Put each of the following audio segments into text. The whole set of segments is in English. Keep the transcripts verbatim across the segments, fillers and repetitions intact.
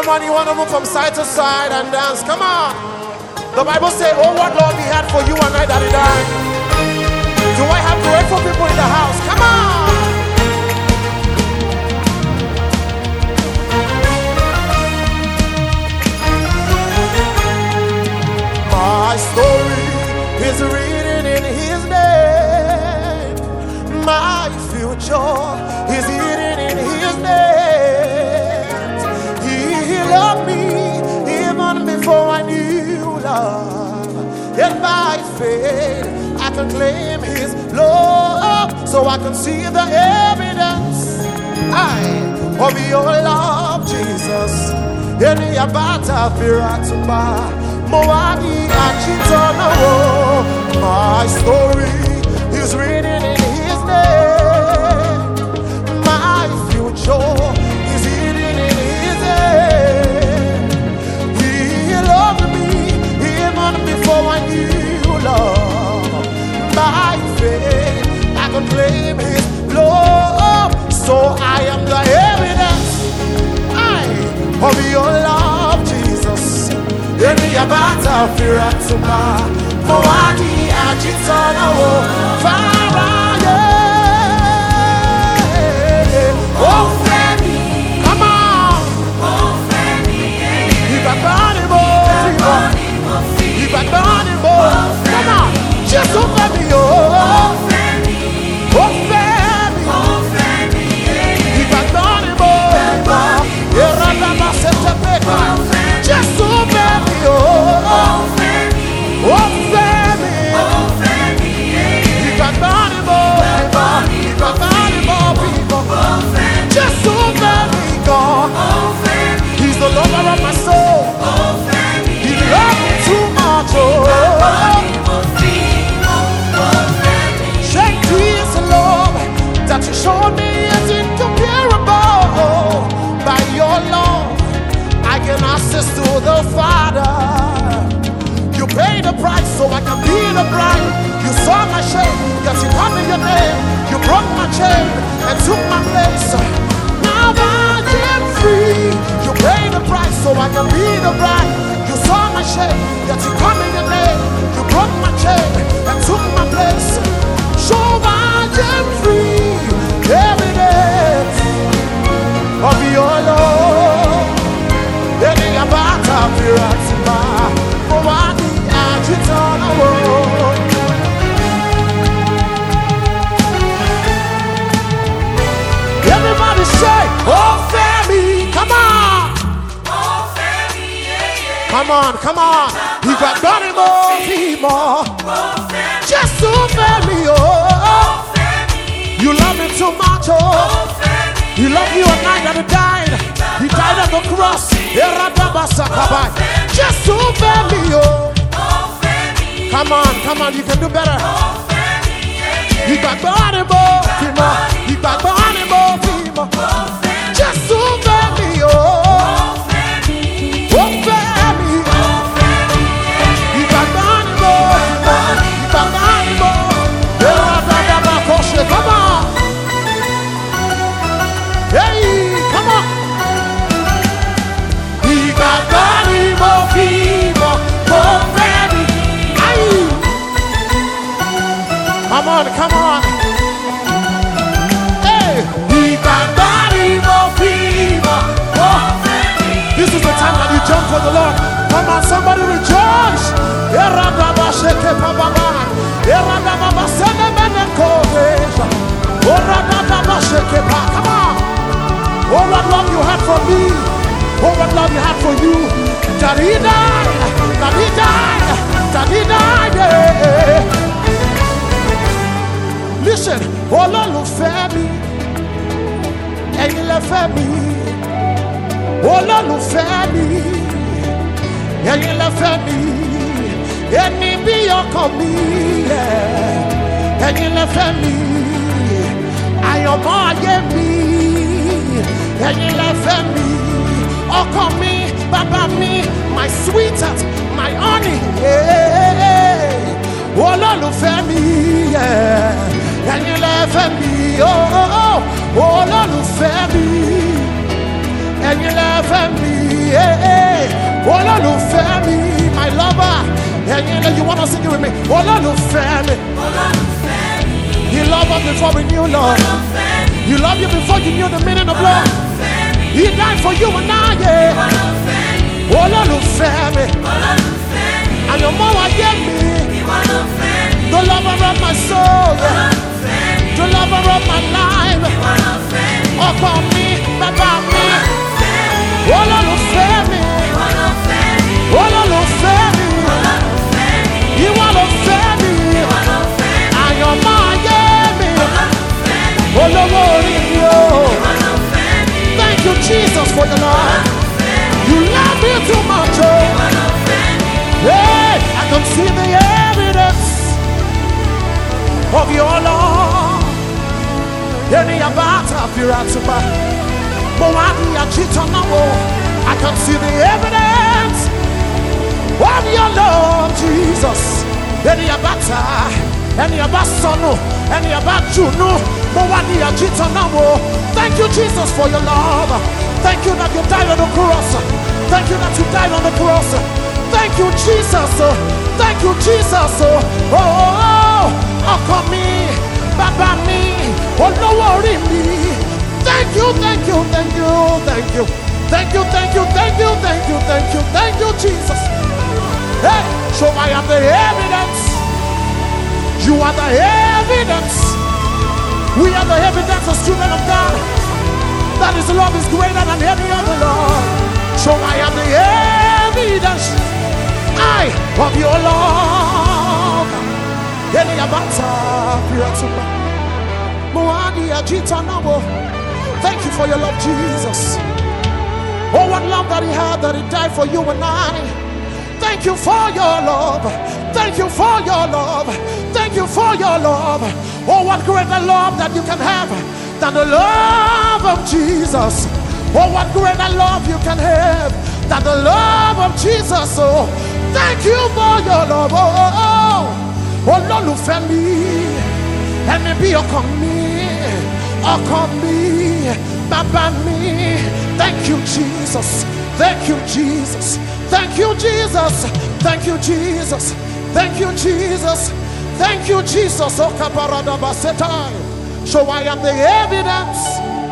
Come on, you want to move from side to side and dance. Come on. The Bible says, oh, what love he had for you and I that he died. Do I have grateful people in the house? Come on. My story is written in his name. My future is hidden in his name. He, he loved me even before I knew love. And by faith I can claim his love, so I can see the evidence I of your love, Jesus. Any abata firatuma Moabi Achitana. My story is written in his name. My future is hidden in his name. He loved me even before I knew love. By faith I can claim his love, so I am the evidence I of your love, Jesus. Any abata firatuma Moani Achitana Faraye. Oh Femi, come on. Oh Femi, you got money more. You got money more. Come on, just oh Femi, oh Femi, oh Femi, oh Femi, you got money more. You're not about to take just so baby, oh, oh, Femi, oh, Femi, oh, Femi, you got money, boy, you got money, boy, people, oh, Femi, just so baby, God, oh, Femi, he's the lover of my soul, oh, Femi, he loves me too much, oh, shake this love that you showed me is incomparable. By your love I can access to the Father. You paid the price so I can be the bride. You saw my shame, yes, you called me your name. You broke my chain and took my place. Now I am free. You paid the price so I can be the bride. You saw my shame, yes, you called me your name. You broke my chain and took my place. So I am free. Evidence of your love. Any abata firatuma Moani Achitana. Everybody say, oh Femi, come on. Oh Femi, yeah, yeah. Come on, come on. You got money more, more. Oh Femi, just so Femi, oh. Oh Femi, you love me too much, oh. Oh Femi, you love me one night that he died. He died on the cross. Just so Femi, oh. Come on, come on, you can do better. You got money, more, you got money, more, just so Femi, oh. Oh Femi, you got money, more, you got money, more. Come on, hey, come on. Come on, come on. Hey, we got body more people. This is the time that you jump for the Lord. Come on, somebody rejoice. Come on. Oh, what love you had for me. Oh, what love you had for you. That he died. That he died. That he died. Yeah. Listen. Oh, Lord, Femi. And you left me. Oh, Lord, Femi. And you left me. And me be your coming. And you left me. I am all me. And you left me. Oh, come me, Baba me, my sweetheart, my honey, yeah. Oh, Lord, Femi, yeah. And you left me, oh, oh, oh, Lord, Femi, and you left me, yeah. Olólùfẹ́ mi, my lover. And you want to sing it with me? Olólùfẹ́ mi. He loved us before we knew love. He loved you before you knew the meaning of love. He died for you and I, yeah. Olólùfẹ́ mi. And your mama gave me the lover of my soul, the lover of my life. Upon me, about me. Olólùfẹ́ mi. Olólùfẹ́ mi. You wanna fẹ́ mi. And your mama gave me. Olówó orí mi o. Thank you, Jesus, for your love. You love me too much, oh. Hey, I can see the evidence of your love. Any abata piratuba, Moani Achitanawo. I can see the evidence of your love, Jesus. Any abata, any abasano, any abachuno, Moani Achitanawo. Thank you, Jesus, for your love. Thank you that you died on the cross. Thank you that you died on the cross. Thank you, Jesus. Thank you, Jesus. Oh, oh, oh, oh, come me, Baba me, oh, no worry me. Thank you, thank you, thank you, thank you, thank you, thank you, thank you, thank you, thank you, thank you, Jesus. Hey, so I am the evidence. You are the evidence. We are the evidence of children of God. That His love is greater than any other love. So I am the evidence. I of your love. Any abata piratuba. Moani Achitanawo. Thank you for your love, Jesus. Oh, what love that He had, that He died for you and I. Thank you for your love. Thank you for your love. Thank you for your love. Oh, what greater love that you can have than the love of Jesus. Oh, what greater love you can have than the love of Jesus. Oh, thank you for your love. Oh, oh, oh. Olólùfẹ́ mi, ẹni bí ọkàn mi, ọkàn mi, bàbá mi. Thank you, Jesus. Thank you, Jesus. Thank you, Jesus. Thank you, Jesus. Thank you, Jesus. Thank you, Jesus. Oh, kaparada basetai. So I am the evidence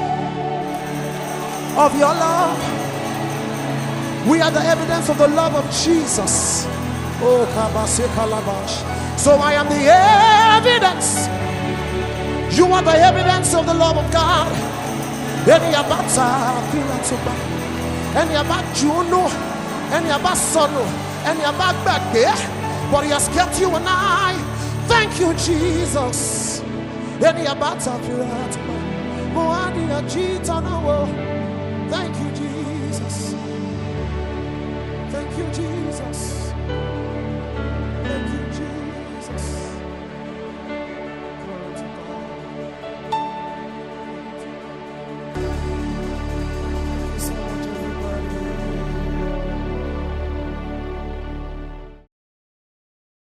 of your love. We are the evidence of the love of Jesus. Oh, kabase kalabash. So I am the evidence. You are the evidence of the love of God. Any abata piratuba, any about Juno, any about Sono, any about Bagbe, but He has kept you and I. Thank you, Jesus. Any abata piratuba, Moani Achitanawo. Thank you, Jesus. Thank you, Jesus.